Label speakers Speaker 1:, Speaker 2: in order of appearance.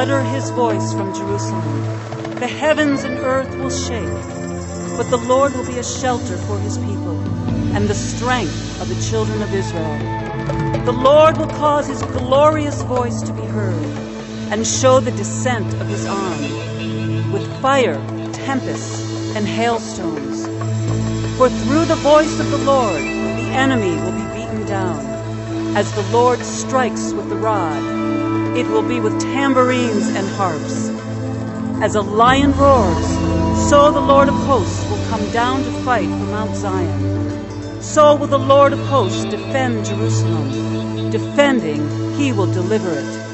Speaker 1: utter his voice from Jerusalem. The heavens and earth will shake, but the Lord will be a shelter for his people and the strength of the children of Israel. The Lord will cause his glorious voice to be heard and show the descent of his arm with fire, tempests, and hailstones. For through the voice of the Lord, the enemy will be beaten down. As the Lord strikes with the rod, it will be with tambourines and harps. As a lion roars, so the Lord of hosts will come down to fight for Mount Zion. So will the Lord of hosts defend Jerusalem. Defending, he will deliver it.